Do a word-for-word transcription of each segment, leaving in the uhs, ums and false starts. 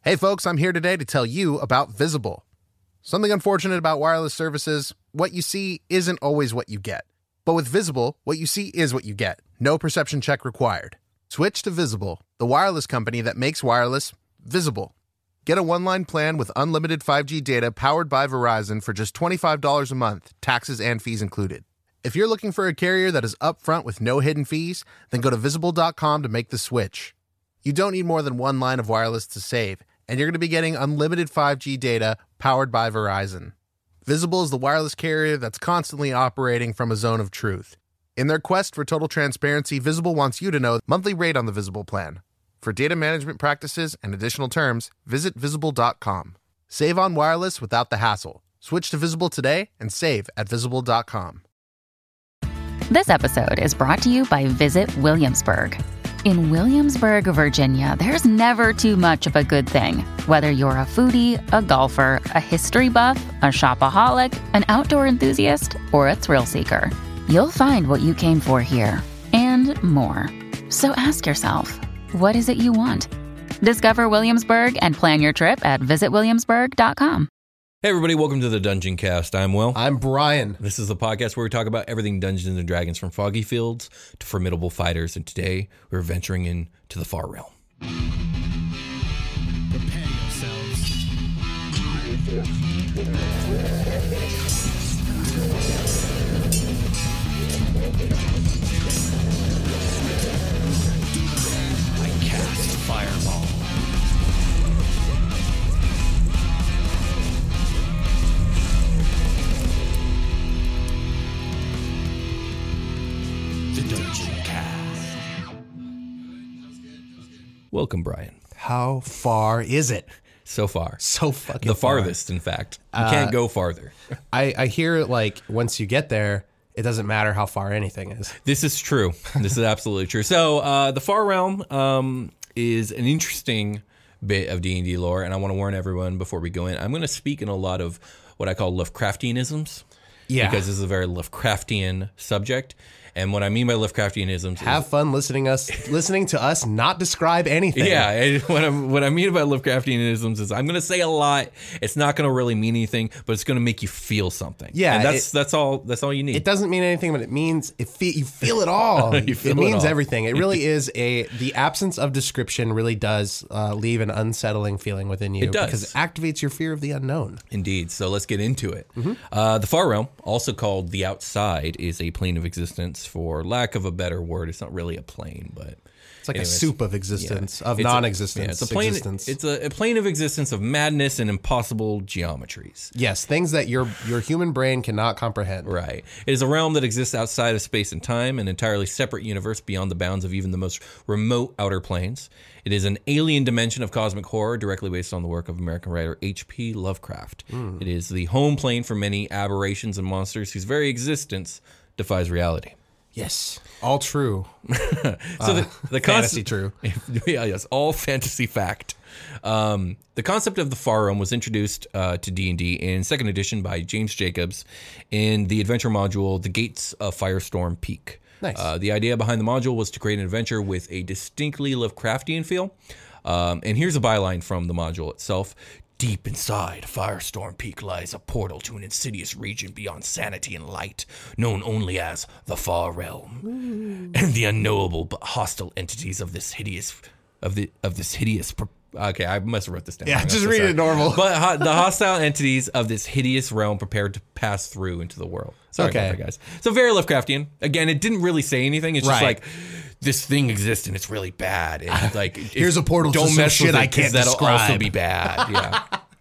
Hey folks, I'm here today to tell you about Visible. Something unfortunate about wireless services, what you see isn't always what you get. But with Visible, what you see is what you get. No perception check required. Switch to Visible, the wireless company that makes wireless visible. Get a one-line plan with unlimited five G data powered by Verizon for just twenty-five dollars a month, taxes and fees included. If you're looking for a carrier that is upfront with no hidden fees, then go to visible dot com to make the switch. You don't need more than one line of wireless to save, and you're going to be getting unlimited five G data powered by Verizon. Visible is the wireless carrier that's constantly operating from a zone of truth. In their quest for total transparency, Visible wants you to know the monthly rate on the Visible plan. For data management practices and additional terms, visit visible dot com. Save on wireless without the hassle. Switch to Visible today and save at visible dot com. This episode is brought to you by Visit Williamsburg. In Williamsburg, Virginia, there's never too much of a good thing. Whether you're a foodie, a golfer, a history buff, a shopaholic, an outdoor enthusiast, or a thrill seeker, you'll find what you came for here and more. So ask yourself, what is it you want? Discover Williamsburg and plan your trip at visit williamsburg dot com. Hey everybody, welcome to the Dungeon Cast. I'm Will. I'm Brian. This is the podcast where we talk about everything Dungeons and Dragons, from foggy fields to formidable fighters, and today we're venturing into the far realm. Prepare yourselves. I cast Fireball. Welcome, Brian. How far is it? So far. So fucking The far. farthest, in fact. You Uh, can't go farther. I, I hear, like, once you get there, it doesn't matter how far anything is. This is true. This is absolutely true. So, uh, the Far Realm um, is an interesting bit of D and D lore, and I want to warn everyone before we go in. I'm going to speak in a lot of what I call Lovecraftianisms. Yeah. Because this is a very Lovecraftian subject. And what I mean by Lovecraftianisms Have is... fun listening us listening to us not describe anything. Yeah, and what, I'm, what I mean by Lovecraftianisms is I'm going to say a lot. It's not going to really mean anything, but it's going to make you feel something. Yeah, and that's it- that's all. That's all you need. It doesn't mean anything, but it means it fe- you feel it all. You feel it it means all. everything. It really is a the absence of description really does uh, leave an unsettling feeling within you. It does. Because it activates your fear of the unknown. Indeed. So let's get into it. Mm-hmm. Uh, the Far Realm, also called the Outside, is a plane of existence. For lack of a better word, it's not really a plane, but It's like anyways, a soup of existence, yeah. of It's a- non-existence. yeah, it's a plane. existence. It's a, a plane of existence of madness and impossible geometries. Yes, things that your your human brain cannot comprehend. Right. It is a realm that exists outside of space and time, an entirely separate universe beyond the bounds of even the most remote outer planes. It is an alien dimension of cosmic horror directly based on the work of American writer H P Lovecraft. Mm. It is the home plane for many aberrations and monsters whose very existence defies reality. Yes, all true. So the, the Fantasy concept, true. yeah, yes, all fantasy fact. Um, the concept of the Far Realm was introduced uh, to D and D in second edition by James Jacobs in the adventure module, The Gates of Firestorm Peak. Nice. Uh, the idea behind the module was to create an adventure with a distinctly Lovecraftian feel. Um, and here's a byline from the module itself. Deep inside Firestorm Peak lies a portal to an insidious region beyond sanity and light, known only as the Far Realm. Ooh. And the unknowable but hostile entities of this hideous, of the of this hideous. Pro- okay, I must have wrote this down. Yeah, I'm just so read sorry. it normal. But ho- the hostile entities of this hideous realm prepared to pass through into the world. Sorry Okay. about that, guys. So very Lovecraftian. Again, it didn't really say anything. It's just Right. like, this thing exists and it's really bad. And like, Here's if- a portal to Don't some mess shit with it I 'cause can't that'll also describe. be bad. Yeah.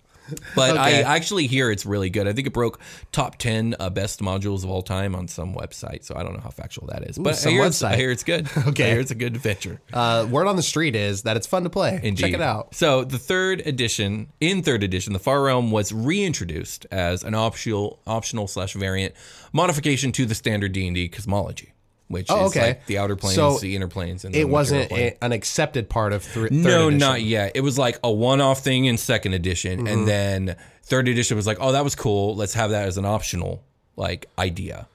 But Okay. I actually hear it's really good. I think it broke top ten uh, best modules of all time on some website. So I don't know how factual that is. Ooh, but I some hear, it's, website. I hear it's good. Okay. I hear it's a good adventure. Uh, word on the street is that it's fun to play. Indeed. Check it out. So the third edition, in third edition, the Far Realm was reintroduced as an optional, optional slash variant modification to the standard D and D cosmology, which Oh, is okay. like the outer planes, So the inner planes, and It the wasn't material plane. a, an accepted part of thr- third No, edition. not yet. It was like a one-off thing in second edition, Mm-hmm. and then third edition was like, oh, that was cool. Let's have that as an optional like idea.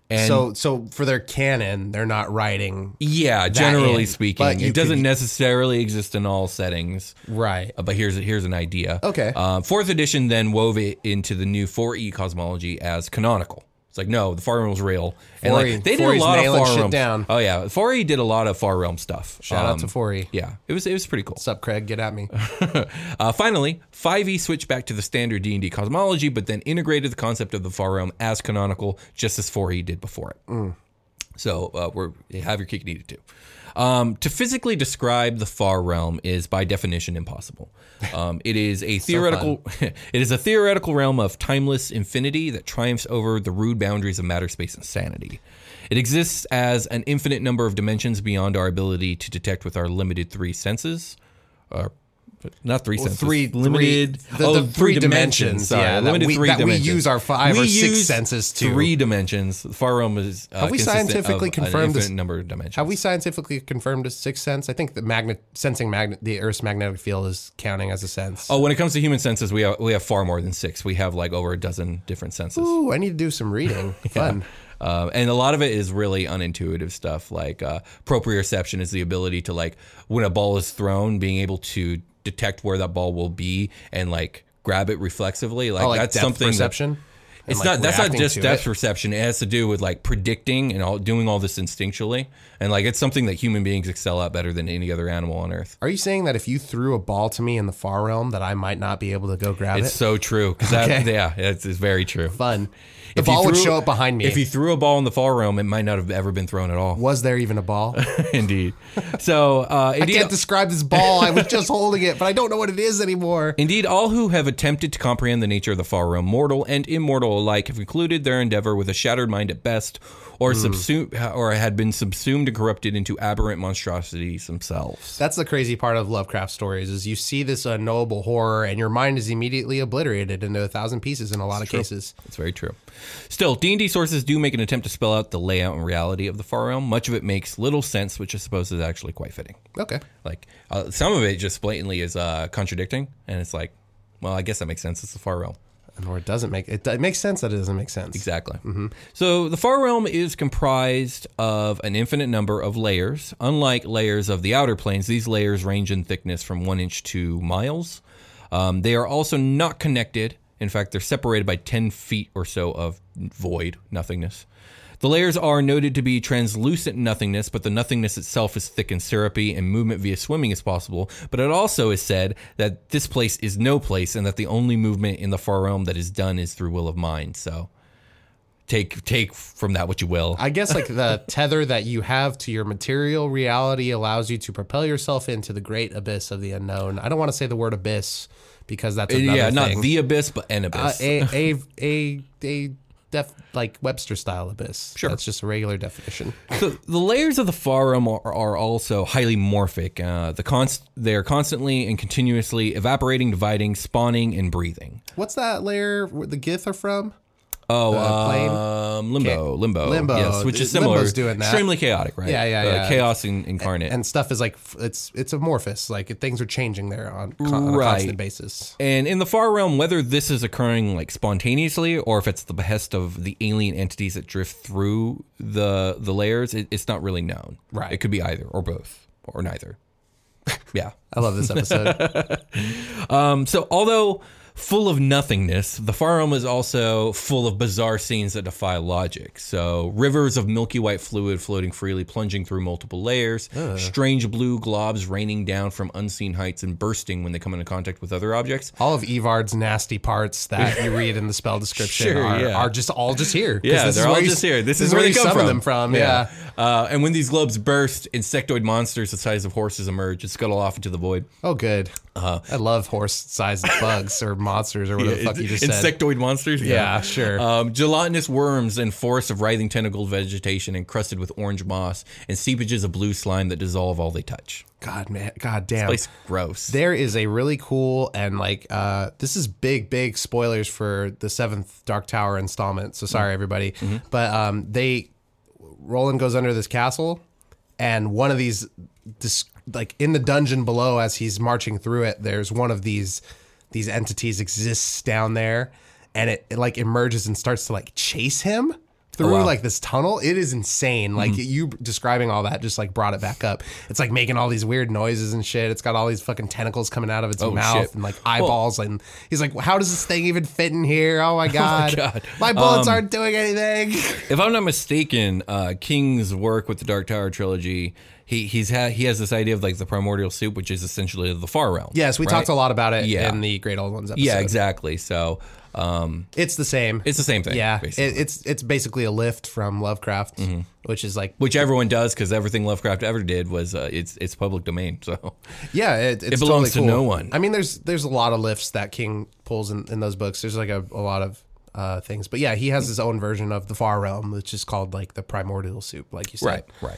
And so, so for their canon, they're not writing. yeah, generally in, speaking, but you it doesn't could- necessarily exist in all settings. Right. Uh, But here's here's an idea. Okay. Uh, fourth edition then wove it into the new four E cosmology as canonical. It's like, no, the Far Realm is real. And four E. like they did four a E's lot of nailing Far shit Realm. down. Oh yeah, four E did a lot of Far Realm stuff. Shout out Um, to four E. Yeah, it was it was pretty cool. What's up, Craig? Get at me. Uh, finally, five E switched back to the standard D and D cosmology, but then integrated the concept of the Far Realm as canonical, just as four E did before it. Mm. So uh, we're you have your cake and eat it too. Um, to physically describe the Far Realm is by definition impossible. Um, it is a theoretical. it is a theoretical realm of timeless infinity that triumphs over the rude boundaries of matter, space, and sanity. It exists as an infinite number of dimensions beyond our ability to detect with our limited three senses. Or not three senses. three- limited. three- the- oh, the three three dimensions. dimensions, Sorry, yeah, that limited we- three that we dimensions. use our five We or six use senses to. Three dimensions. The Far Realm is uh, Have we consistent scientifically of confirmed an this- infinite number of dimensions. Have we scientifically confirmed a sixth sense? I think the magnet sensing magnet, the Earth's magnetic field is counting as a sense. Oh, when it comes to human senses, we have we have far more than six. We have like over a dozen different senses. Ooh, I need to do some reading. Fun. Uh, and a lot of it is really unintuitive stuff. Like uh, proprioception is the ability to like when a ball is thrown, being able to detect where that ball will be and like grab it reflexively. Like, Oh, like that's depth something. that- perception. And, it's like, not. That's not reacting just to depth it. perception. It has to do with like predicting and all, doing all this instinctually. And like it's something that human beings excel at better than any other animal on Earth. Are you saying that if you threw a ball to me in the Far Realm, that I might not be able to go grab It's it? so true. 'Cause that, Okay. yeah, it's, it's very true. Fun. The If you ball would threw- show up behind me. If you threw a ball in the Far Realm, it might not have ever been thrown at all. Was there even a ball? Indeed. So, uh, I indeed, can't describe this ball. I was just holding it, but I don't know what it is anymore. indeed, all who have attempted to comprehend the nature of the Far Realm, mortal and immortal alike, have concluded their endeavor with a shattered mind at best, or subsumed, or had been subsumed and corrupted into aberrant monstrosities themselves. That's the crazy part of Lovecraft stories is you see this unknowable horror and your mind is immediately obliterated into a thousand pieces in a lot of cases. That's very true. Still, D and D sources do make an attempt to spell out the layout and reality of the Far Realm. Much of it makes little sense, which I suppose is actually quite fitting. Okay. Like uh, some of it just blatantly is uh, contradicting, and it's like, well, I guess that makes sense. It's the Far Realm. Or it doesn't make it, it makes sense that it doesn't make sense. Exactly. So the Far Realm is comprised of an infinite number of layers. Unlike layers of the Outer Planes, these layers range in thickness from one inch to miles. Um, they are also not connected. In fact, they're separated by ten feet or so of void, nothingness. The layers are noted to be translucent nothingness, but the nothingness itself is thick and syrupy, and movement via swimming is possible. But it also is said that this place is no place, and that the only movement in the Far Realm that is done is through will of mind. So take take from that what you will. I guess like the tether that you have to your material reality allows you to propel yourself into the great abyss of the unknown. I don't want to say the word abyss because that's another yeah, not thing. the abyss, but an uh, abyss. a a a a def like Webster style abyss. Sure. That's just a regular definition. So the layers of the Far Realm are, are also highly morphic. Uh, the const- they are constantly and continuously evaporating, dividing, spawning, and breathing. What's that layer where the Gith are from? Oh, The plane? um, limbo, Ca- limbo, Limbo. yes, which is Limbo's similar. doing that. Extremely chaotic, right? Yeah, yeah, Uh, yeah. chaos in, incarnate. And stuff is like f- it's it's amorphous. Like things are changing there on, con- on a Right. constant basis. And in the Far Realm, whether this is occurring like spontaneously or if it's the behest of the alien entities that drift through the the layers, it, it's not really known. Right. It could be either or both or neither. Yeah. I love this episode. Um, so although full of nothingness, the Far Realm is also full of bizarre scenes that defy logic. So rivers of milky white fluid floating freely, plunging through multiple layers, strange blue globs raining down from unseen heights and bursting when they come into contact with other objects. All of Evard's nasty parts that you read in the spell description Sure, are, yeah. are just all just here. 'Cause Yeah, this is they're all where you- just here. This, this is where they you come summon from. them from. Yeah. Uh, and when these globes burst, insectoid monsters the size of horses emerge and scuttle off into the void. Oh, good. I love horse-sized bugs or monsters or whatever the fuck you just said. Insectoid monsters? Yeah, sure. Um, gelatinous worms and forests of writhing tentacled vegetation encrusted with orange moss and seepages of blue slime that dissolve all they touch. God, man. God damn. Place gross. There is a really cool and like uh, this is big, big spoilers for the seventh Dark Tower installment. So sorry, everybody. But um, they Roland goes under this castle, and one of these, this, like in the dungeon below, as he's marching through it, there's one of these these entities exists down there, and it, it like emerges and starts to like chase him through wow. like this tunnel. It is insane. Like you describing all that just like brought it back up. It's like making all these weird noises and shit. It's got all these fucking tentacles coming out of its Oh, mouth shit. and like eyeballs. And he's like, how does this thing even fit in here? Oh my God. God. My bullets Um, aren't doing anything. If I'm not mistaken, uh, King's work with the Dark Tower trilogy, he he's ha- he has this idea of like the primordial soup, which is essentially the Far Realm. Yes, we right? talked a lot about it Yeah. in the Great Old Ones episode. Yeah, exactly. So um, It's the same. it's the same thing. yeah, basically. it, it's it's basically a lift from Lovecraft, which is like Which everyone does because everything Lovecraft ever did was uh, it's it's public domain. So yeah, it, it's It belongs totally to cool. no one. I mean, there's there's a lot of lifts that King pulls in, in those books. There's like a, a lot of uh, things, but yeah, he has his own version of the Far Realm, which is called like the primordial soup, like you said. right, right.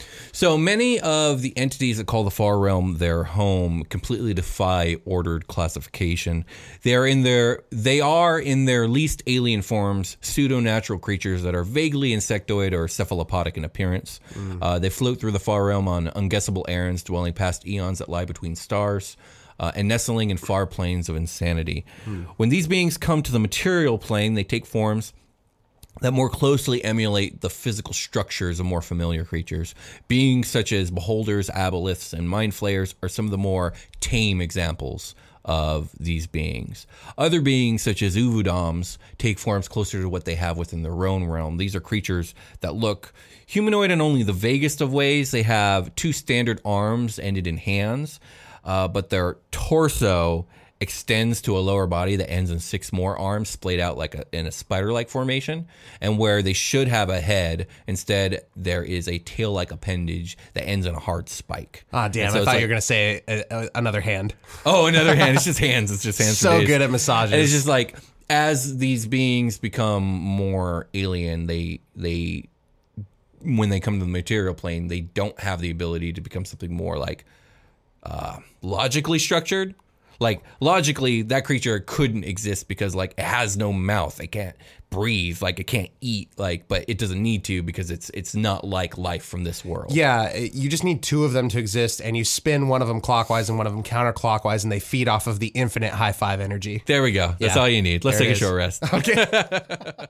So many of the entities that call the Far Realm their home completely defy ordered classification. They are in their they are in their least alien forms pseudo-natural creatures that are vaguely insectoid or cephalopodic in appearance. Mm. Uh, they float through the Far Realm on unguessable errands, dwelling past eons that lie between stars. Uh, and nestling in far planes of insanity. Mm. When these beings come to the material plane, they take forms that more closely emulate the physical structures of more familiar creatures. Beings such as beholders, aboliths, and mind flayers are some of the more tame examples of these beings. Other beings such as Uvudams take forms closer to what they have within their own realm. These are creatures that look humanoid in only the vaguest of ways. They have two standard arms ended in hands, uh, but their torso extends to a lower body that ends in six more arms splayed out like a, in a spider-like formation, and where they should have a head, instead there is a tail-like appendage that ends in a hard spike. Ah, damn! And so I it's thought like- you were gonna say a, a, another hand. Oh, another hand. It's just hands. It's just hands. for So days. good at massages. And it's just like as these beings become more alien, they they when they come to the material plane, they don't have the ability to become something more like uh, logically structured. Like logically, that creature couldn't exist because like it has no mouth. It can't breathe. Like it can't eat. Like, but it doesn't need to because it's it's not like life from this world. Yeah, you just need two of them to exist, and you spin one of them clockwise and one of them counterclockwise, and they feed off of the infinite high five energy. There we go. That's Yeah. all you need. Let's There take it a is. short rest. Okay.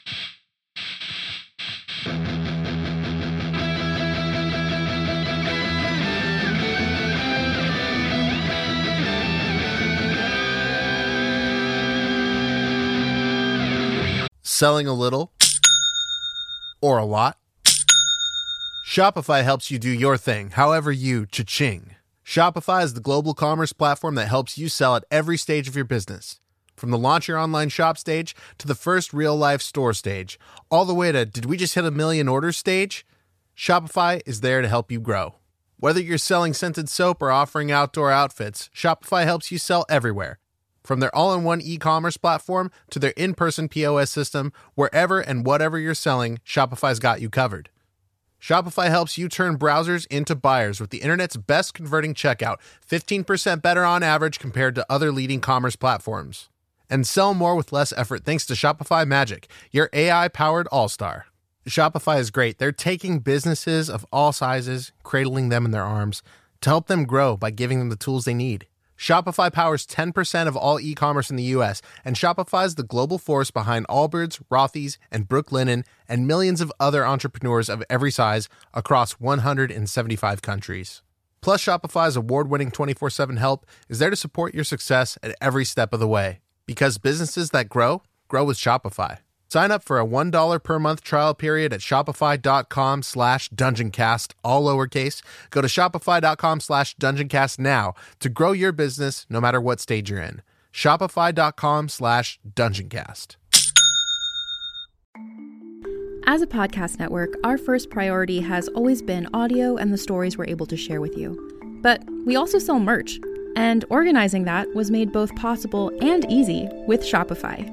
Selling a little or a lot? Shopify helps you do your thing, however you cha-ching. Shopify is the global commerce platform that helps you sell at every stage of your business. From the launch your online shop stage to the first real-life store stage, all the way to did we just hit a million orders stage? Shopify is there to help you grow. Whether you're selling scented soap or offering outdoor outfits, Shopify helps you sell everywhere. From their all-in-one e-commerce platform to their in-person P O S system, wherever and whatever you're selling, Shopify's got you covered. Shopify helps you turn browsers into buyers with the internet's best converting checkout, fifteen percent better on average compared to other leading commerce platforms. And sell more with less effort thanks to Shopify Magic, your A I-powered all-star. Shopify is great. They're taking businesses of all sizes, cradling them in their arms, to help them grow by giving them the tools they need. Shopify powers ten percent of all e-commerce in the U S, and Shopify's the global force behind Allbirds, Rothy's, and Brooklinen, and millions of other entrepreneurs of every size across one hundred seventy-five countries. Plus, Shopify's award-winning twenty-four seven help is there to support your success at every step of the way. Because businesses that grow, grow with Shopify. Sign up for a one dollar per month trial period at shopify.com slash dungeoncast, all lowercase. Go to shopify.com slash dungeoncast now to grow your business no matter what stage you're in. Shopify.com slash dungeoncast. As a podcast network, our first priority has always been audio and the stories we're able to share with you. But we also sell merch, and organizing that was made both possible and easy with Shopify.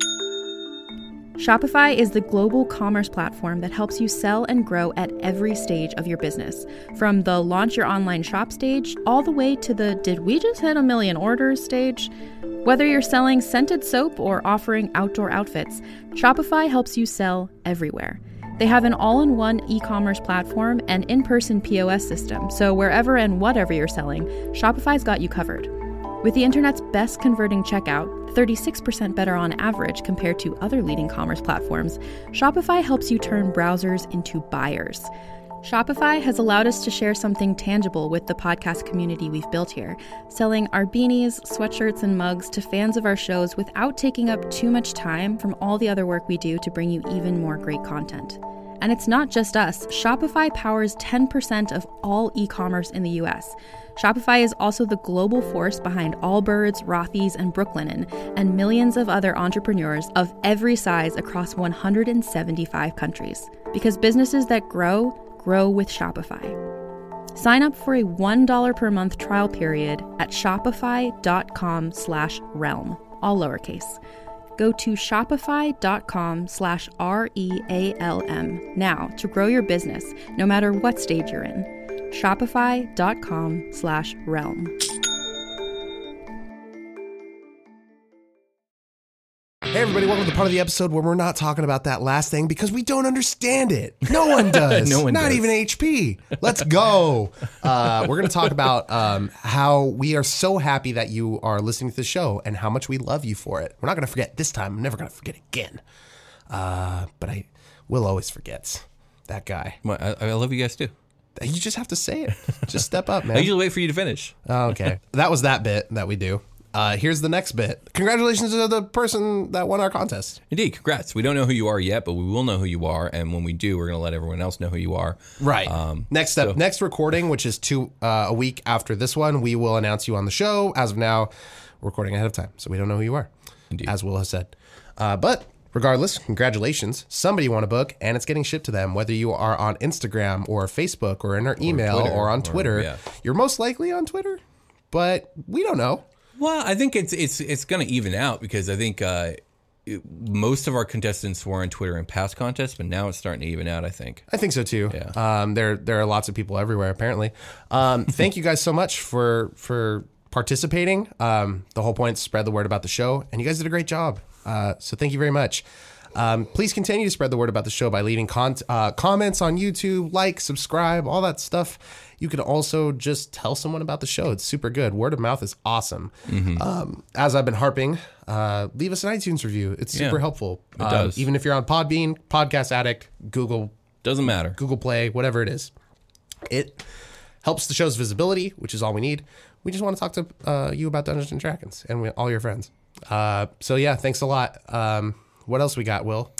Shopify is the global commerce platform that helps you sell and grow at every stage of your business, from the launch your online shop stage all the way to the did we just hit a million orders stage. Whether you're selling scented soap or offering outdoor outfits, Shopify helps you sell everywhere. They have an all-in-one e-commerce platform and in-person P O S system, so wherever and whatever you're selling, Shopify's got you covered. With the internet's best converting checkout, thirty-six percent better on average compared to other leading commerce platforms, Shopify helps you turn browsers into buyers. Shopify has allowed us to share something tangible with the podcast community we've built here, selling our beanies, sweatshirts, and mugs to fans of our shows without taking up too much time from all the other work we do to bring you even more great content. And it's not just us. Shopify powers ten percent of all e-commerce in the U S. Shopify is also the global force behind Allbirds, Rothy's, and Brooklinen, and millions of other entrepreneurs of every size across one hundred seventy-five countries. Because businesses that grow, grow with Shopify. Sign up for a one dollar per month trial period at shopify.com slash realm, all lowercase. Go to shopify.com slash R-E-A-L-M now to grow your business, no matter what stage you're in. Shopify.com slash realm. Hey everybody, welcome to the part of the episode where we're not talking about that last thing because we don't understand it. No one does. No one not does. even H P. Let's go. Uh, we're going to talk about um, how we are so happy that you are listening to the show and how much we love you for it. We're not going to forget this time. I'm never going to forget again. Uh, but I will always forget that guy. Well, I, I love you guys too. You just have to say it. Just step up, man. I usually wait for you to finish. Oh, okay. That was that bit that we do. Uh, here's the next bit. Congratulations to the person that won our contest. Indeed, congrats. We don't know who you are yet, but we will know who you are, and when we do, we're going to let everyone else know who you are. Right. Um, next step, so- next recording, which is two uh, a week after this one, we will announce you on the show. As of now, we're recording ahead of time, so we don't know who you are, Indeed. as Will has said. Uh, but regardless, congratulations. Somebody won a book, and it's getting shipped to them. Whether you are on Instagram or Facebook or in our email or, Twitter, or on or- Twitter, yeah. you're most likely on Twitter, but we don't know. Well, I think it's it's it's going to even out because I think uh, it, most of our contestants were on Twitter in past contests, but now it's starting to even out, I think. I think so too. Yeah. Um, there there are lots of people everywhere apparently. Um, thank you guys so much for for participating. Um, the whole point is to spread the word about the show, and you guys did a great job. Uh, so thank you very much. Um, please continue to spread the word about the show by leaving con- uh, comments on YouTube, like, subscribe, all that stuff. You can also just tell someone about the show. It's super good. Word of mouth is awesome. Mm-hmm. Um, as I've been harping, uh, leave us an iTunes review. It's super Yeah, helpful. it Um, does. Even if you're on Podbean, Podcast Addict, Google Doesn't matter. Google Play, whatever it is. It helps the show's visibility, which is all we need. We just want to talk to uh, you about Dungeons and Dragons and we, all your friends. Uh, so yeah, thanks a lot. Um, what else we got, Will?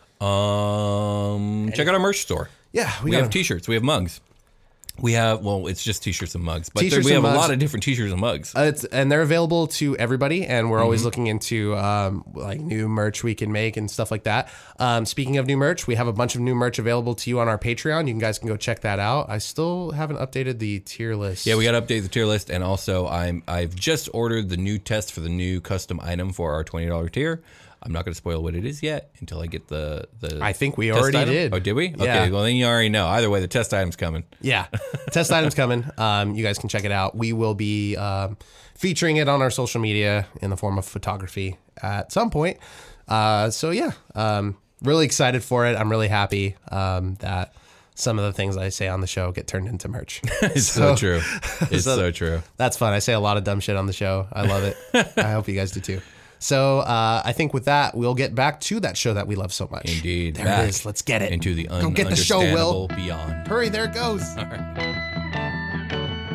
Um, check out our merch store. Yeah, we, We got have T-shirts. We have mugs. We have well, it's just T-shirts and mugs, but there, T-shirts we have and a mugs. lot of different T-shirts and mugs. Uh, it's, and they're available to everybody, and we're Mm-hmm. always looking into um, like new merch we can make and stuff like that. Um, speaking of new merch, we have a bunch of new merch available to you on our Patreon. You guys can go check that out. I still haven't updated the tier list. Yeah, we got to update the tier list, and also I'm I've just ordered the new test for the new custom item for our twenty dollar tier. I'm not going to spoil what it is yet until I get the the. I think we test already item. did. Oh, did we? Yeah. Okay, well then you already know. Either way, the test item's coming. Yeah, test item's coming. Um, you guys can check it out. We will be um, featuring it on our social media in the form of photography at some point. Uh, so yeah, um, really excited for it. I'm really happy um, that some of the things I say on the show get turned into merch. It's so, true. It's so- so true. That's fun. I say a lot of dumb shit on the show. I love it. I hope you guys do too. So uh, I think with that, we'll get back to that show that we love so much. Indeed. There Back it is. Let's get it. into the Go get the show, Will. ununderstandable beyond. Hurry, there it goes. All right.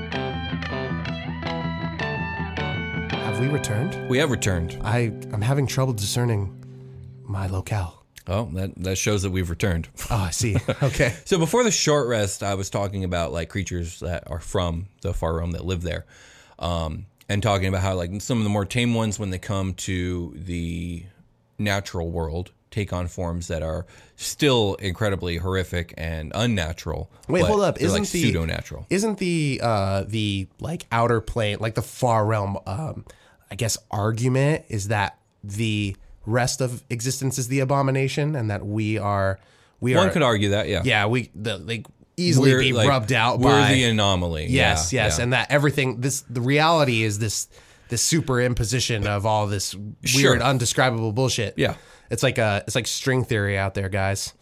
Have we returned? We have returned. I, I'm having trouble discerning my locale. Oh, that that shows that we've returned. Oh, I see. Okay. So before the short rest, I was talking about like creatures that are from the Far Realm that live there, um, and talking about how like some of the more tame ones, when they come to the natural world, take on forms that are still incredibly horrific and unnatural. Wait, but hold up. they're, Isn't like the pseudo-natural? Isn't the uh, the like outer plane, like the Far Realm? Um, I guess argument is that the rest of existence is the abomination, and that we are we One are. could argue that, yeah. Yeah, we the like easily We're, be like, rubbed out We're by the anomaly. yes, yeah, yes, yeah. and that everything this the reality is this this superimposition of all this weird, Sure. undescribable bullshit. Yeah. It's like a it's like string theory out there, guys.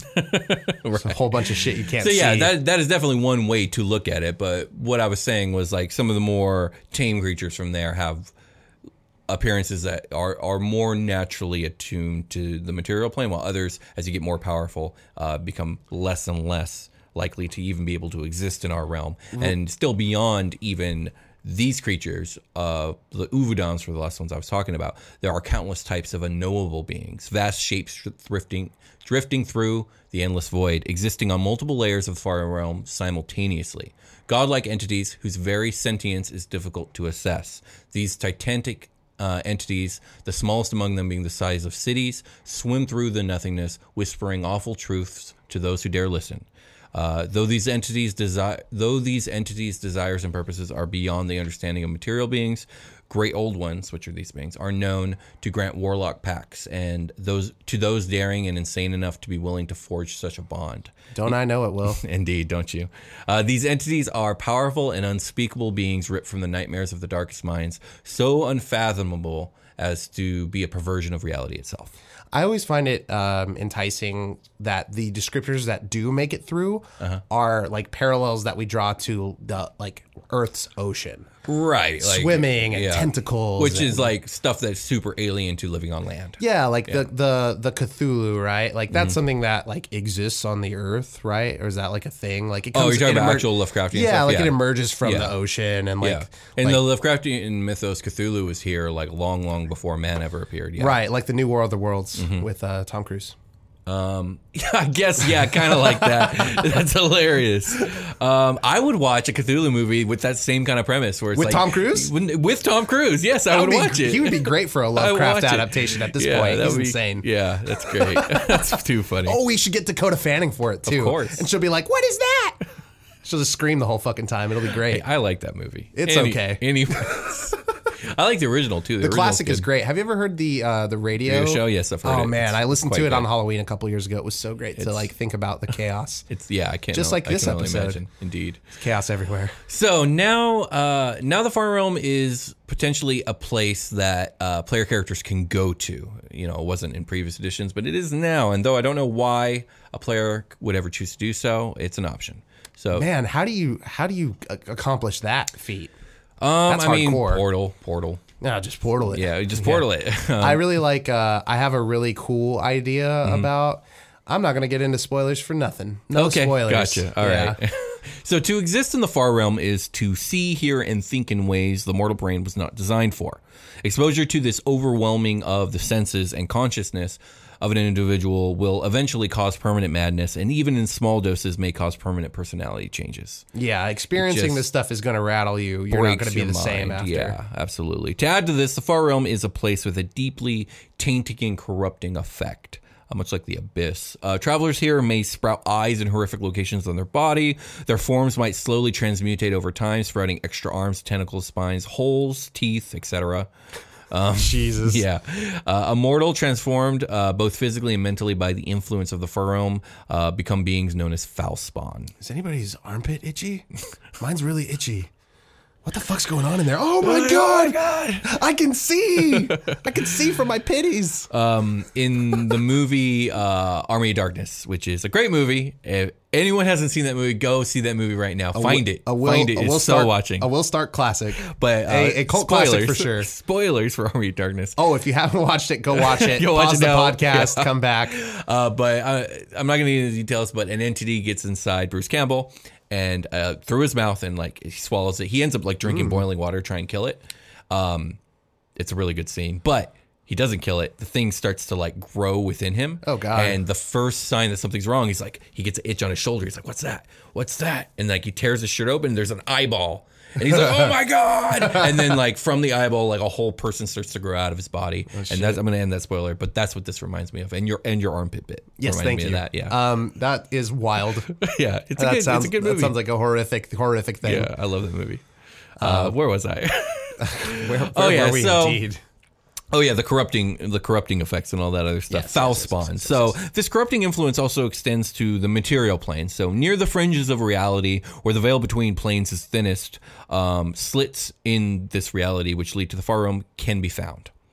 It's a whole bunch of shit you can't So see. yeah, that that is definitely one way to look at it. But what I was saying was like some of the more tame creatures from there have appearances that are, are more naturally attuned to the material plane, while others, as you get more powerful, uh, become less and less likely to even be able to exist in our realm. Mm-hmm. And still beyond even these creatures, uh, the Uvudans were the last ones I was talking about, there are countless types of unknowable beings, vast shapes drifting, drifting through the endless void, existing on multiple layers of the far realm simultaneously. Godlike entities whose very sentience is difficult to assess. These titanic Uh, entities, the smallest among them being the size of cities, swim through the nothingness, whispering awful truths to those who dare listen. Uh, though these entities desire, though these entities' desires and purposes are beyond the understanding of material beings, great old ones, which are these beings, are known to grant warlock pacts, and those to those daring and insane enough to be willing to forge such a bond. Don't I know it, Will? Indeed, don't you? Uh, these entities are powerful and unspeakable beings ripped from the nightmares of the darkest minds, so unfathomable as to be a perversion of reality itself. I always find it um, enticing that the descriptors that do make it through uh-huh. are like parallels that we draw to the like Earth's ocean. Right. Like, swimming and yeah. tentacles. Which and, is like stuff that's super alien to living on land. Yeah, like yeah. the, the the Cthulhu, right? Like that's mm-hmm. something that like exists on the Earth, right? Or is that like a thing? Like it comes, Oh, you're talking about emer- actual Lovecraftian yeah, stuff? like yeah, it emerges from yeah. the ocean and like... Yeah. And like, the Lovecraftian mythos Cthulhu was here like long, long before man ever appeared. Yeah. Right, like the New World of the Worlds mm-hmm. with uh, Tom Cruise. Um, yeah, I guess, yeah, kind of like that. That's hilarious. Um, I would watch a Cthulhu movie with that same kind of premise where it's with like, Tom Cruise? With Tom Cruise, yes, I would, would be, watch it. He would be great for a Lovecraft adaptation at this yeah, point. He's be, insane. Yeah, that's great. That's too funny. Oh, we should get Dakota Fanning for it too. Of course. And she'll be like, "What is that?" She'll just scream the whole fucking time. It'll be great. Hey, I like that movie. It's Any, okay. Anyways. I like the original too. The, the classic is great. Have you ever heard the uh, the radio? radio show? Yes, I've heard oh, it. Oh man, it's I listened to it good. on Halloween a couple years ago. It was so great it's, to like think about the chaos. It's yeah, I can't just know, like this I can episode. Only imagine. Indeed, chaos everywhere. So now, uh, now the Far Realm is potentially a place that uh, player characters can go to. You know, it wasn't in previous editions, but it is now. And though I don't know why a player would ever choose to do so, it's an option. So man, how do you how do you accomplish that feat? Um, That's I mean, hardcore. portal, portal. No, just portal it. Yeah, just portal yeah. it. um, I really like. Uh, I have a really cool idea mm-hmm. about. I'm not going to get into spoilers for nothing. No okay, spoilers. Gotcha. All yeah. right. So to exist in the Far Realm is to see, hear, and think in ways the mortal brain was not designed for. Exposure to this overwhelming of the senses and consciousness of an individual will eventually cause permanent madness, and even in small doses may cause permanent personality changes. Yeah, experiencing this stuff is going to rattle you. You're not going to be the mind. same after. Yeah, absolutely. To add to this, the Far Realm is a place with a deeply tainting and corrupting effect. Uh, much like the Abyss. Uh, travelers here may sprout eyes in horrific locations on their body. Their forms might slowly transmutate over time, sprouting extra arms, tentacles, spines, holes, teeth, et cetera. Um, Jesus. Yeah. Uh, a mortal transformed uh, both physically and mentally by the influence of the Far Realm uh, become beings known as foul spawn. Is anybody's armpit itchy? Mine's really itchy. What the fuck's going on in there? Oh my, oh god! god! I can see! I can see from my pitties. Um, in the movie uh, Army of Darkness, which is a great movie. If anyone hasn't seen that movie, go see that movie right now. Find it. A will, Find it. A It's will so start, watching. A Will Start classic. But uh, a, a cult spoilers, classic for sure. Spoilers for Army of Darkness. Oh, if you haven't watched it, go watch it. go watch Pause it the now. podcast, Yeah. come back. Uh, but uh, I'm not going to get into the details, but an entity gets inside Bruce Campbell and uh, through his mouth and like he swallows it. He ends up like drinking mm. boiling water, try and kill it. Um, it's a really good scene, but he doesn't kill it. The thing starts to like grow within him. Oh god! And the first sign that something's wrong, he's like, he gets an itch on his shoulder. He's like, "What's that? What's that?" And like he tears his shirt open. And there's an eyeball, and he's like, "Oh my god!" And then like from the eyeball, like a whole person starts to grow out of his body. Oh, and that's I'm gonna end that spoiler, but that's what this reminds me of. And your and your armpit bit. Yes, thank me you. Of that, yeah. Um, that is wild. yeah, it's a that good, sounds, it's a good movie. That sounds like a horrific, horrific thing. Yeah, I love that movie. Uh, uh, where was I? where, where oh yeah, were we so. Indeed? Oh yeah, the corrupting, the corrupting effects and all that other stuff. Yes, Foul yes, spawn. yes, yes, so yes. this corrupting influence also extends to the material plane. So near the fringes of reality, where the veil between planes is thinnest, um, slits in this reality, which lead to the Far Realm, can be found.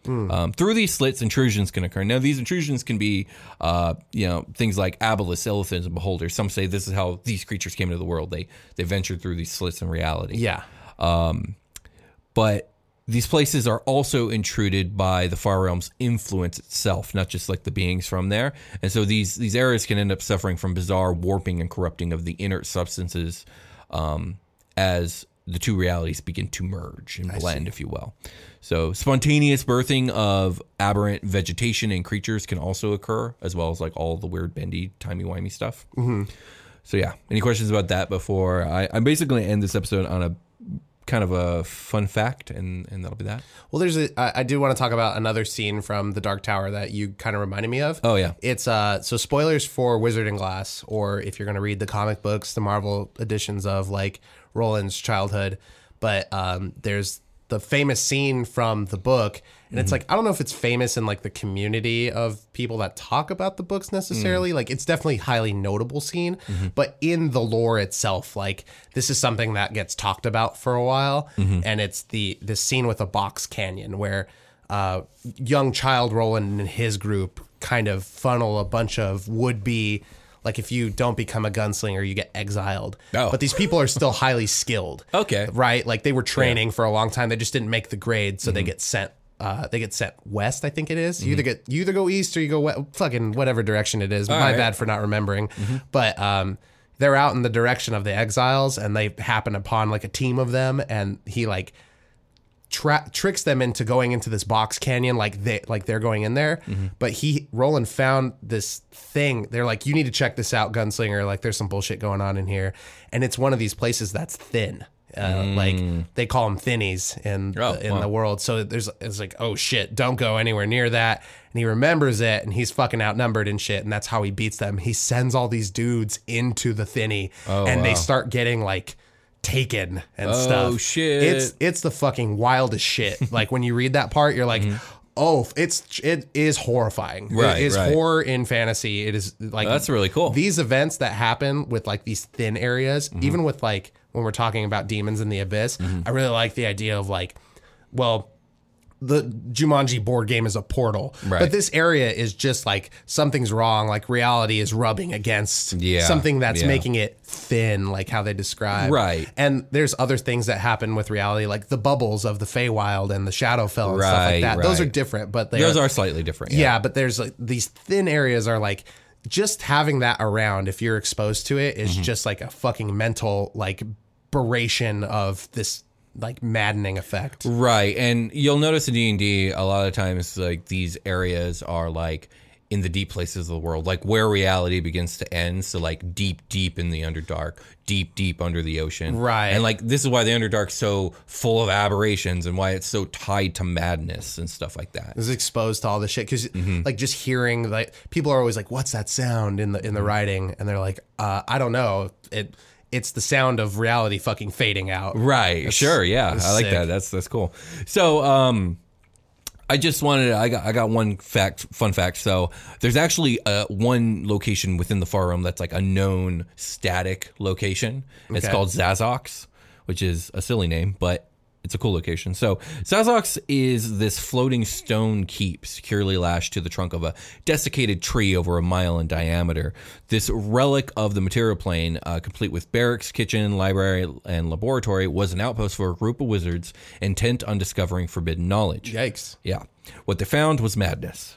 Um, through these slits, intrusions can occur. Now, these intrusions can be, uh, you know, things like abelisks, illithins, and beholders. Some say this is how these creatures came into the world. They they ventured through these slits in reality. Yeah. Um, but these places are also intruded by the Far Realm's influence itself, not just like the beings from there. And so these these areas can end up suffering from bizarre warping and corrupting of the inert substances um, as the two realities begin to merge and blend, if you will. So spontaneous birthing of aberrant vegetation and creatures can also occur, as well as like all the weird bendy, timey-wimey stuff. Mm-hmm. So yeah, any questions about that before I, I'm basically going to end this episode on a kind of a fun fact, and, and that'll be that. Well, there's a, I, I do want to talk about another scene from the Dark Tower that you kind of reminded me of. Oh, yeah. It's, uh, so spoilers for Wizard and Glass, or if you're going to read the comic books, the Marvel editions of like Roland's childhood. But um, there's the famous scene from the book, and it's like, I don't know if it's famous in like the community of people that talk about the books necessarily. Mm. Like it's definitely a highly notable scene, mm-hmm. but in the lore itself, like this is something that gets talked about for a while. Mm-hmm. And it's the, the scene with a box canyon where uh, young child Roland and his group kind of funnel a bunch of would-be, like if you don't become a gunslinger, you get exiled. Oh. But these people are still highly skilled. Okay. Right? Like they were training yeah. for a long time. They just didn't make the grade, so mm-hmm. they get sent uh, they get sent west, I think it is. Mm-hmm. You either get you either go east or you go west, fucking whatever direction it is. All My right. bad for not remembering. Mm-hmm. But um, they're out in the direction of the exiles, and they happen upon like a team of them, and he like Tra- tricks them into going into this box canyon like they like they're going in there. Mm-hmm. But he Roland found this thing. They're like, you need to check this out, gunslinger. Like there's some bullshit going on in here, and it's one of these places that's thin. Uh, mm. Like they call them thinnies in oh, the, in wow. the world. So there's it's like, oh shit, don't go anywhere near that. And he remembers it, and he's fucking outnumbered and shit. And that's how he beats them. He sends all these dudes into the thinny, oh, and wow. they start getting like taken and oh, stuff. Oh shit! It's it's the fucking wildest shit. Like when you read that part, you're like, mm-hmm. oh, it's it is horrifying. Right, it is right. horror in fantasy. It is like oh, that's really cool. These events that happen with like these thin areas, mm-hmm. even with like when we're talking about demons in the abyss, mm-hmm. I really like the idea of like, well, the Jumanji board game is a portal, right. but this area is just like something's wrong. Like reality is rubbing against yeah. something that's yeah. making it thin, like how they describe. Right. And there's other things that happen with reality, like the bubbles of the Feywild and the Shadowfell and right, stuff like that. Right. Those are different, but they those are, are slightly different. Yeah. yeah, but there's like these thin areas are like just having that around. If you're exposed to it, is mm-hmm. just like a fucking mental like aberration of this like maddening effect. Right. And you'll notice in D and D a lot of times like these areas are like in the deep places of the world, like where reality begins to end. So like deep, deep in the Underdark, deep, deep under the ocean. Right. And like this is why the Underdark's so full of aberrations and why it's so tied to madness and stuff like that. It's exposed to all this shit because mm-hmm. like just hearing like people are always like, what's that sound in the in the mm-hmm. writing? And they're like, uh, I don't know. It It's the sound of reality fucking fading out. Right. It's, sure. Yeah. I like sick. that. That's that's cool. So, um, I just wanted to, I got I got one fact, fun fact. So there's actually uh, one location within the Far Realm that's like a known static location. It's Okay. called Zazox, which is a silly name, but it's a cool location. So Zazox is this floating stone keep securely lashed to the trunk of a desiccated tree over a mile in diameter. This relic of the material plane, uh, complete with barracks, kitchen, library, and laboratory, was an outpost for a group of wizards intent on discovering forbidden knowledge. Yikes. Yeah. What they found was madness.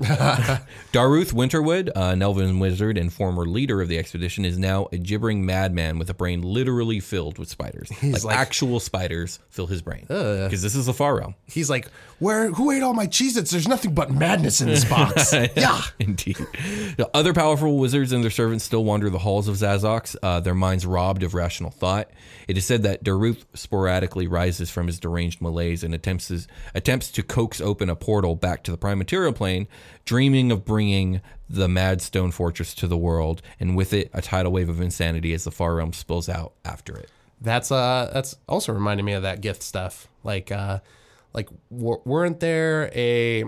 Daruth Winterwood, an elven wizard and former leader of the expedition, is now a gibbering madman with a brain literally filled with spiders. Like, like- actual spiders fill his brain. Because this is the Far Realm. He's like, where? Who ate all my Cheez-Its? There's nothing but madness in this box. Yeah. Indeed. The other powerful wizards and their servants still wander the halls of Zazox, uh, their minds robbed of rational thought. It is said that Daruth sporadically rises from his deranged malaise and attempts, his, attempts to coax open a portal back to the prime material plane, dreaming of bringing the mad stone fortress to the world, and with it, a tidal wave of insanity as the Far Realm spills out after it. That's uh, that's also reminded me of that gift stuff. Like, uh, like w- weren't there a?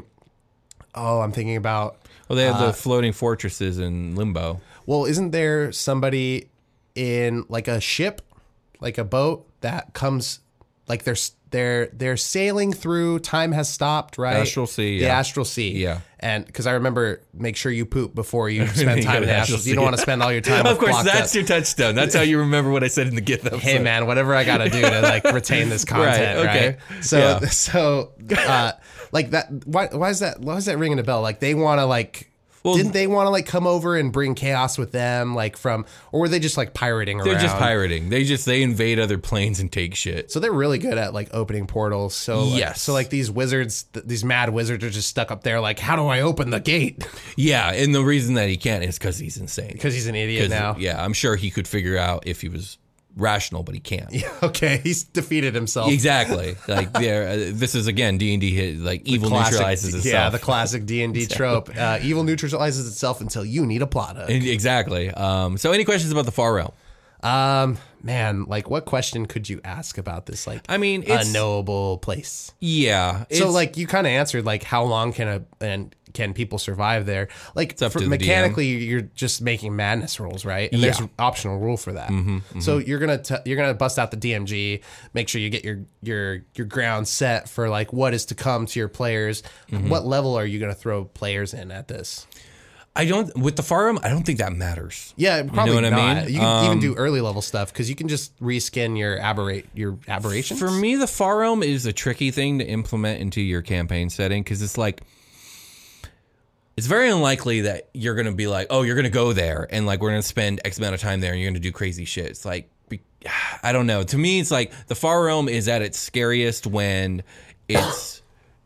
Oh, I'm thinking about. Well, they have uh, the floating fortresses in Limbo. Well, isn't there somebody in like a ship, like a boat that comes, like they're they're they're sailing through. Time has stopped, right? Astral Sea, The yeah. Astral Sea. Yeah. And because I remember, make sure you poop before you spend time in the Astral Sea. You don't want to spend all your time. Of with course, blocked that's up. your touchdown. That's how you remember what I said in the Gith episode. Hey man, whatever I gotta do to like retain this content, Right, okay. right? So Yeah. so uh like that why why is that why is that ringing a bell? Like they wanna like Well, didn't they want to like come over and bring chaos with them, like from, or were they just like pirating They're around? just pirating. They just they invade other planes and take shit. So they're really good at like opening portals. So like, Yes. so like these wizards, th- these mad wizards are just stuck up there. Like, how do I open the gate? Yeah, and the reason that he can't is because he's insane. Because he's an idiot 'Cause, now. Yeah, I'm sure he could figure out if he was rational, but he can't. Okay, he's defeated himself. Exactly. Like there, uh, this is again D and D. Like evil Classic- neutralizes itself. Yeah, the classic D and D trope. Uh, evil neutralizes itself until you need a plot hook. And- exactly. Um, so, any questions about the Far Realm? Um, man, like what question could you ask about this? Like, I mean, it's- unknowable place. Yeah. So it's- like you kind of answered like how long can a and can people survive there? Like up for, to the mechanically, you're just making madness rolls, right? And there's Yeah. an optional rule for that. So you're gonna t- you're gonna bust out the D M G, make sure you get your your your ground set for like what is to come to your players. Mm-hmm. What level are you gonna throw players in at this? I don't with the Far Realm. I don't think that matters. Yeah, probably what I not. mean? You can even Um, do early level stuff because you can just reskin your aberrate your aberrations. For me, the Far Realm is a tricky thing to implement into your campaign setting because it's like it's very unlikely that you're going to be like, oh, you're going to go there and like we're going to spend X amount of time there and you're going to do crazy shit. It's like, be- I don't know. To me, it's like the Far Realm is at its scariest when it's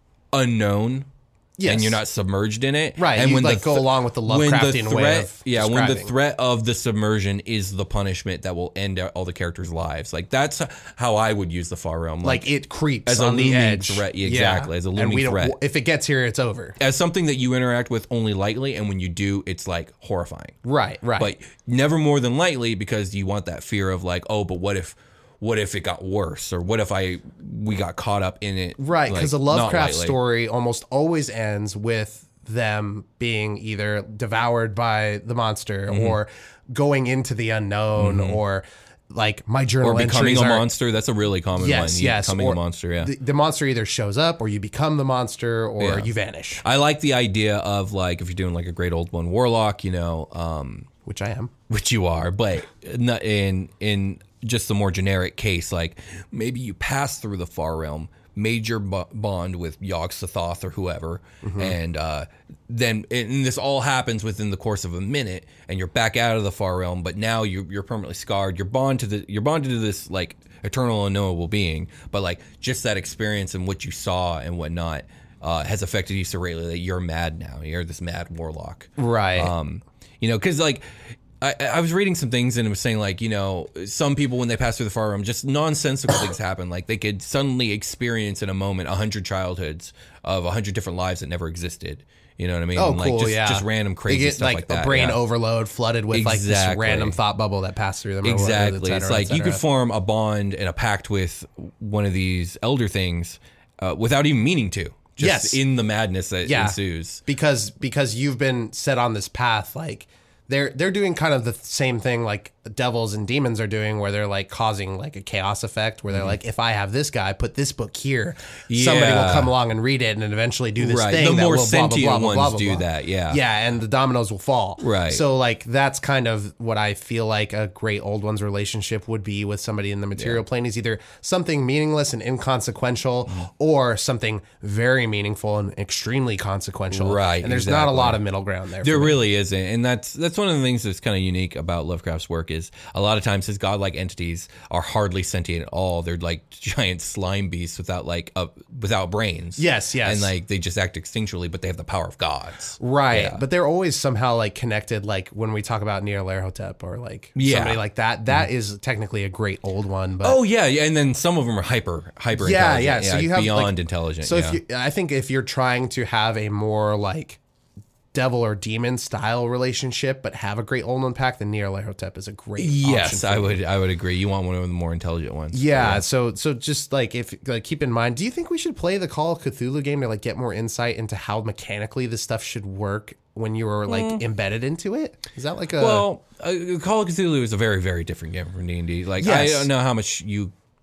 unknown. Yes. And you're not submerged in it, Right, And you, when like, the go along with the Lovecraftian way threat, of yeah, when the describing. threat of the submersion is the punishment that will end all the characters' lives. Like that's how I would use the Far Realm. like it creeps as a on the looming edge. threat, exactly, as a And looming we don't- threat. If it gets here, it's over. as something that you interact with only lightly, and when you do, it's like horrifying. Right, right. But never more than lightly because you want that fear of like, oh, but what if, what if it got worse, or what if I we got caught up in it? Right, because like, a not Lovecraft lightly. story almost always ends with them being either devoured by the monster Mm-hmm. or going into the unknown or like my journal or becoming entries a are- monster. That's a really common Yes, one. You yes. becoming or a monster. Yeah. The, the monster either shows up or you become the monster or Yeah. you vanish, I like the idea of like if you're doing like a great old one warlock, you know, um, which I am. which you are, but not in in just the more generic case, like maybe you pass through the Far Realm, made your bo- bond with Yog-Sothoth or whoever, and uh, then and this all happens within the course of a minute, and you're back out of the Far Realm, but now you're, you're permanently scarred. You're bond to the you're bonded to this like eternal unknowable being, but like just that experience and what you saw and whatnot uh, has affected you so greatly that you're mad now. You're this mad warlock, Right. um, you know, because like I, I was reading some things and it was saying like, you know, some people when they pass through the Far Realm, just nonsensical things happen. Like they could suddenly experience in a moment a hundred childhoods of a hundred different lives that never existed. You know what I mean? Oh, And, like, cool, just, yeah. just random They crazy get stuff like, like, that. a brain yeah. overload flooded with like this Exactly. random thought bubble that passed through them. or whatever, Exactly. et It's cetera, like et you could cetera. form a bond and a pact with one of these elder things uh, without even meaning to. Just Yes. in the madness that Yeah. ensues. because because you've been set on this path. Like they're they're doing kind of the same thing like devils and demons are doing, where they're like causing like a chaos effect, where they're like, if I have this guy, put this book here, somebody will Yeah. come along and read it and then eventually do this Right. thing. The that more will blah, blah, sentient blah, blah, ones blah, blah, do blah. that, yeah. Yeah, and the dominoes will fall. Right. So like that's kind of what I feel like a great old one's relationship would be with somebody in the material plane, is either something meaningless and inconsequential Mm-hmm. or something very meaningful and extremely consequential. Right, And there's not a exactly. lot of middle ground there. There for me. really isn't, and that's that's one of the things that's kind of unique about Lovecraft's work is a lot of times his godlike entities are hardly sentient at all. They're like giant slime beasts without like uh, without brains. Yes, yes. and like they just act instinctually, but they have the power of gods. Right, Yeah. but they're always somehow like connected. Like when we talk about Nyarlathotep or like Yeah. somebody like that, that is technically a great old one. But Oh yeah, yeah, and then some of them are hyper hyper yeah, intelligent. yeah. So you have beyond like, intelligent. So yeah. if you, I think if you're trying to have a more like devil or demon style relationship, but have a great old one pack, then Nyarlathotep is a great. option yes, for I you. would I would agree. You want one of the more intelligent ones. Yeah, so so just like if like keep in mind, do you think we should play the Call of Cthulhu game to like get more insight into how mechanically this stuff should work when you were like embedded into it? Is that like a Well, uh, Call of Cthulhu is a very very different game from D and D. Like Yes. I don't know how much you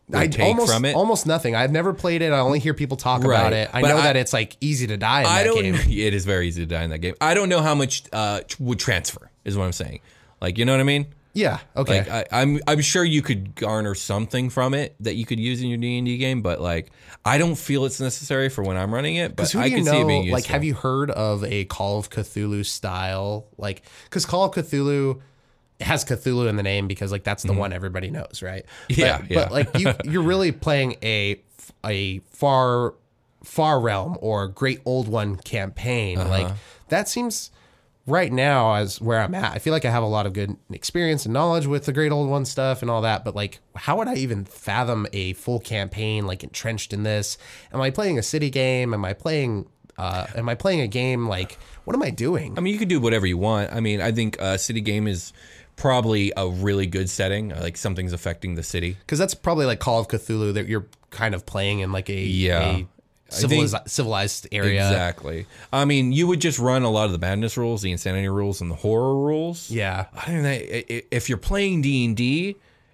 would I take almost, from it. Almost nothing. I've never played it. I only hear people talk Right. about it. I But know I- that it's like easy to die in I that don't. game. It is very easy to die in that game. I don't know how much uh, tr- would transfer. Is what I'm saying. Like, you know what I mean? Yeah. Okay. Like, I, I'm I'm sure you could garner something from it that you could use in your D and D game, but like, I don't feel it's necessary for when I'm running it. But who I do you can know, see it being useful. like, have you heard of a Call of Cthulhu style? Like, because Call of Cthulhu it has Cthulhu in the name because like that's the one everybody knows, right? Yeah, but, yeah. But like you, you're really playing a a far far realm or Great Old One campaign. Uh-huh. Like that seems right now as where I'm at. I feel like I have a lot of good experience and knowledge with the Great Old One stuff and all that. But like, how would I even fathom a full campaign like entrenched in this? Am I playing a city game? Am I playing? Uh, am I playing a game like? What am I doing? I mean, you can do whatever you want. I mean, I think a city game is probably a really good setting. Like something's affecting the city. Because that's probably like Call of Cthulhu that you're kind of playing in like a Yeah. a civilized, civilized area. Exactly. I mean, you would just run a lot of the madness rules, the insanity rules, and the horror rules. Yeah, I don't know. i- i- If you're playing D and D,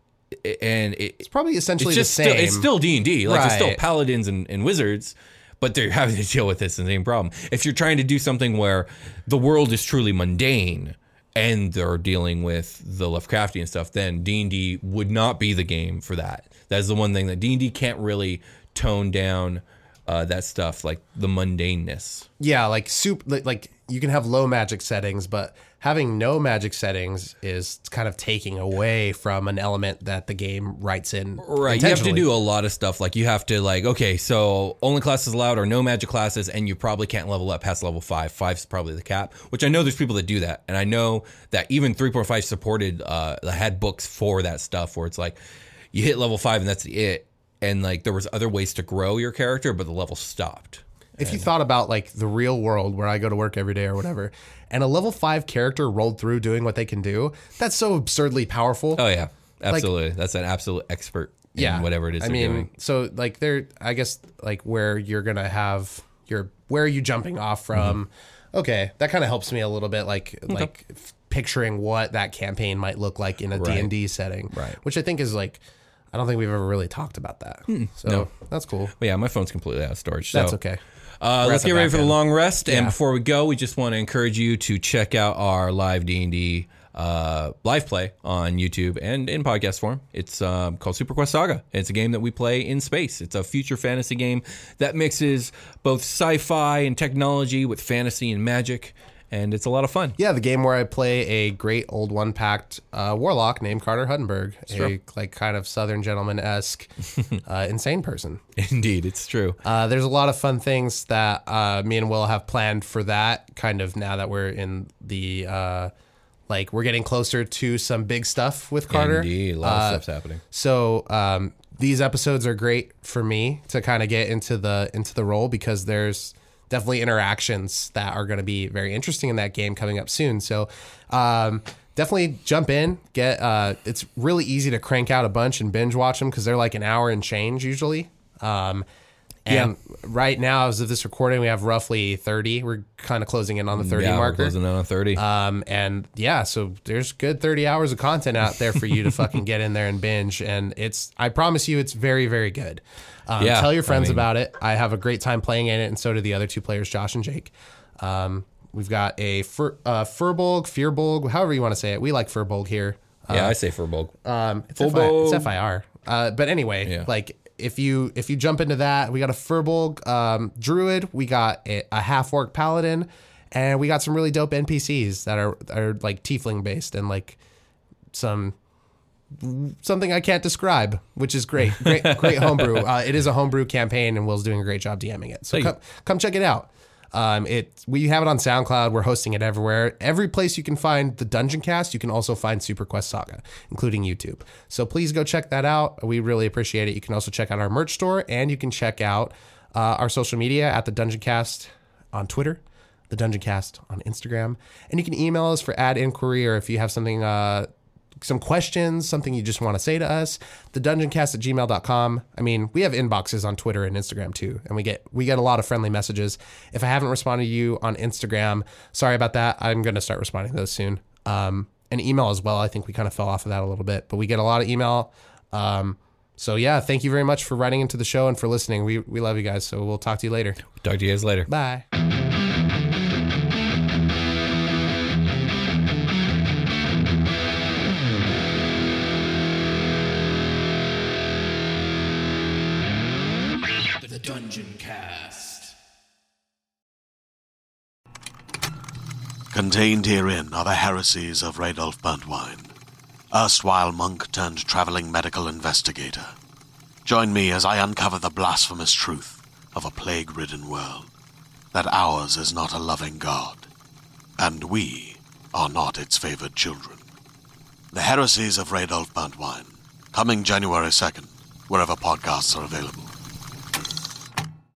and it, it's probably essentially it's just the same. Still, it's still D and D. Like it's still Right. paladins and, and wizards, but they're having to deal with this same problem. If you're trying to do something where the world is truly mundane and they're dealing with the Lovecraftian stuff, then D and D would not be the game for that. That's the one thing that D and D can't really tone down uh, that stuff, like the mundaneness. Yeah, like soup. Like, like you can have low magic settings, but having no magic settings is kind of taking away from an element that the game writes in. Right, you have to intentionally. do a lot of stuff. Like you have to like, okay, so only classes allowed or no magic classes, and you probably can't level up past level five. Five's probably the cap, which I know there's people that do that, and I know that even three point five supported uh, had books for that stuff where it's like you hit level five and that's it, and like there was other ways to grow your character, but the level stopped. If you thought about like the real world where I go to work every day or whatever, and a level five character rolled through doing what they can do, that's so absurdly powerful. Oh yeah, absolutely. That's an absolute expert in yeah, whatever it is I they're mean, doing. so like there, I guess like where you're gonna have your where are you jumping off from? Mm-hmm. Okay, that kind of helps me a little bit, like like f- picturing what that campaign might look like in a Right. D and D setting, Right. Which I think is like, I don't think we've ever really talked about that. So no. that's cool. But yeah, my phone's completely out of storage. So. That's okay. Uh, We're let's at the get ready back for the end. long rest. And Yeah. before we go, we just want to encourage you to check out our live D and D uh, live play on YouTube and in podcast form. It's um, called Super Quest Saga. It's a game that we play in space. It's a future fantasy game that mixes both sci-fi and technology with fantasy and magic. And it's a lot of fun. Yeah, the game where I play a great old one packed uh, warlock named Carter Huttenberg, a like kind of Southern gentleman esque uh, insane person. Indeed, it's true. Uh, there's a lot of fun things that uh, me and Will have planned for that. Kind of now that we're in the uh, like we're getting closer to some big stuff with Carter. Indeed, a lot Uh, of stuff's happening. So um, these episodes are great for me to kind of get into the into the role because there's definitely interactions that are going to be very interesting in that game coming up soon. So um, definitely jump in. Get uh, it's really easy to crank out a bunch and binge watch them because they're like an hour and change usually. Um, and right now, as of this recording, we have roughly thirty. We're kind of closing in on the thirty yeah, we're marker. closing in on thirty. Um, and yeah, so there's good thirty hours of content out there for you to fucking get in there and binge. And it's, I promise you, it's very, very good. Um, Yeah, tell your friends I mean- about it. I have a great time playing in it, and so do the other two players, Josh and Jake. Um, we've got a Fur, uh, Furbolg, Fearbolg, however you want to say it. We like Furbolg here. yeah, I say Furbolg. Um, it's, F I, it's F I R. Uh, but anyway, Yeah. like if you if you jump into that, we got a Furbolg um, Druid, we got a, a half orc Paladin, and we got some really dope N P Cs that are are like tiefling based and like some something I can't describe, which is great. Great great homebrew. Uh, it is a homebrew campaign, and Will's doing a great job DMing it. So Thank you. come come check it out. Um, it we have it on SoundCloud. We're hosting it everywhere. Every place you can find the Dungeon Cast, you can also find Super Quest Saga, including YouTube. So please go check that out. We really appreciate it. You can also check out our merch store, and you can check out uh, our social media at the Dungeon Cast on Twitter, the Dungeon Cast on Instagram, and you can email us for ad inquiry or if you have something. Uh, some questions, something you just want to say to us, the dungeon cast at gmail dot com. I mean, we have inboxes on Twitter and Instagram too, and we get we get a lot of friendly messages. If I haven't responded to you on Instagram, sorry about that. I'm going to start responding to those soon. Um, and email as well. I think we kind of fell off of that a little bit, but we get a lot of email. Um, So yeah, thank you very much for writing into the show and for listening. We we love you guys. So we'll talk to you later. Talk to you guys later. Bye. The Dungeon Cast. Contained herein are the heresies of Radolf Burntwine, erstwhile monk turned traveling medical investigator. Join me as I uncover the blasphemous truth of a plague-ridden world, that ours is not a loving God, and we are not its favored children. The heresies of Radolf Burntwine, coming January second, wherever podcasts are available.